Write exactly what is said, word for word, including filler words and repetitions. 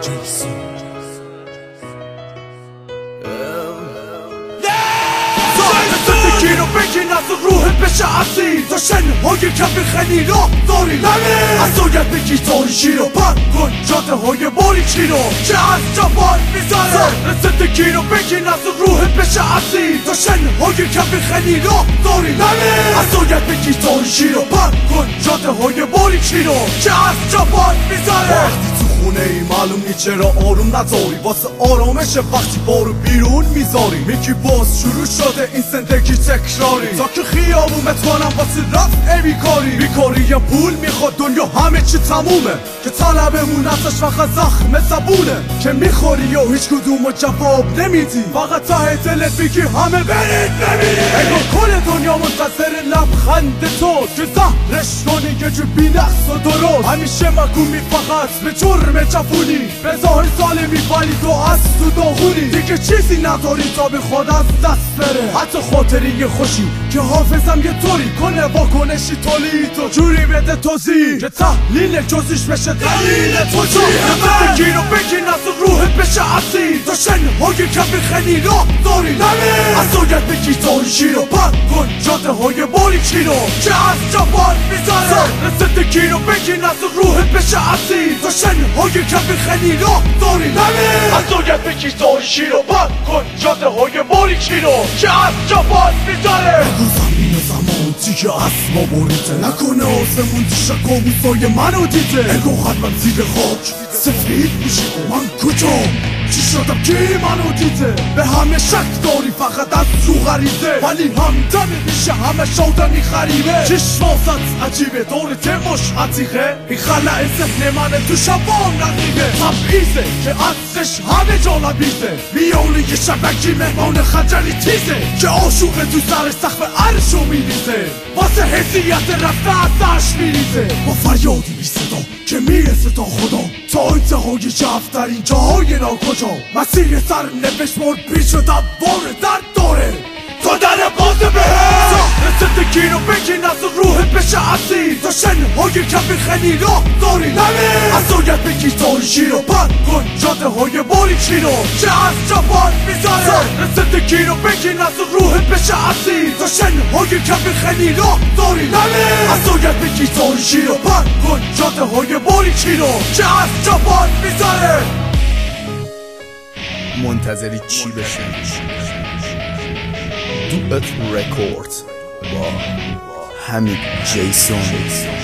بگیر و بگین از روحت بشه اصیل تا شنهای کف خیلی راه داری نمیر از سویت بگیر تاریشی رو پر کن جاده های باریکی رو که از جبال میذاره زندگی رو بگین از روحت بشه اصیل تا شنهای کف خیلی راه داری نمیر از سویت بگیر تاریشی رو پر کن جاده های باریکی رو که از جبال میذاره خونه ای معلوم نی چرا آروم نداری واسه آرامش وقتی بارو بیرون میذاری میگی باز شروع شده این زندگی تکراری تا که خیابونت کنم واسه رفت ای بیکاری بیکاری یا پول میخواد دنیا همه چی تمومه که طلبمون ازش فقط زخم زبونه که میخوری و هیچ کدومو جواب نمیدی فقط ته دلت میگی همه برید ببینید انگار کل دنیا منتظر لبخند تو که زهرش کنی یه جور بی‌نقص و درست همیشه مگومی فقط به جرم جفونی به ظاهر ظالمی ولی تو از تو داغونی دیگه چیزی نداری تا به خود از دست بره حتی خاطری خوشی که حافظم یه طوری کنه واکنشی تولی تو جوری بده توضیح که تحلیل جزیش بشه دلیل تو چی بگیر و بگین از روحت بشه اصیل تا شنهای کف خیلی راه داری نمیر از سویت بگیر تاریشی رو پر کن جاده های باریکی رو که از جبال میذاره زندگی رو بگین از روحت بشه اصیل تا شنهای کف خیلی راه داری نمیر از سویت بگیر تاریشی رو پر کن جاده های باریکی رو که از جبال میذاره بگو زمین زمان دیگه اسما بریده نکنه آسمون دیشه کابوسای منو دیده اگو خدمم زیر خاک سفید میشه و من کجا چی شدم کی منو دیده به همه شک داری فقط از رو غریزه ولی همدمی میشه همه شادمی خریبه چشماست عجیبه دور تماش عتیقه این خلع ذهن منه تو شبان رقیبه تبعیزه که عطرش همه جا لبیزه میونه یه شبکی مهمان خجلی تیزه که آشوقه تو سر سقف عرشو میریزه واسه حسیت رفته از عرش میریزه با فریادی بی صدا که میرسه تا خدا تا انتهای جفترین جاهای ناکجا مسیر سر نوشت مر پیش و دوار درد داره تا در باز بهه زندگی رو بگین از روحت بشه اصیل تا شنهای کف خیلی راه داری نمیر از سویت بگیر تاریشی رو پر کن جاده های باریکی رو که از جبال میذاره زندگی رو بگین از روحت بشه اصیل تا شنهای کف خیلی راه داری نمیر از سویت بگیر تاریشی رو پر کن جاده های باریکی رو که از جبال میذاره منتظری چی بشه؟ دوت رکورد با حمید جیسون.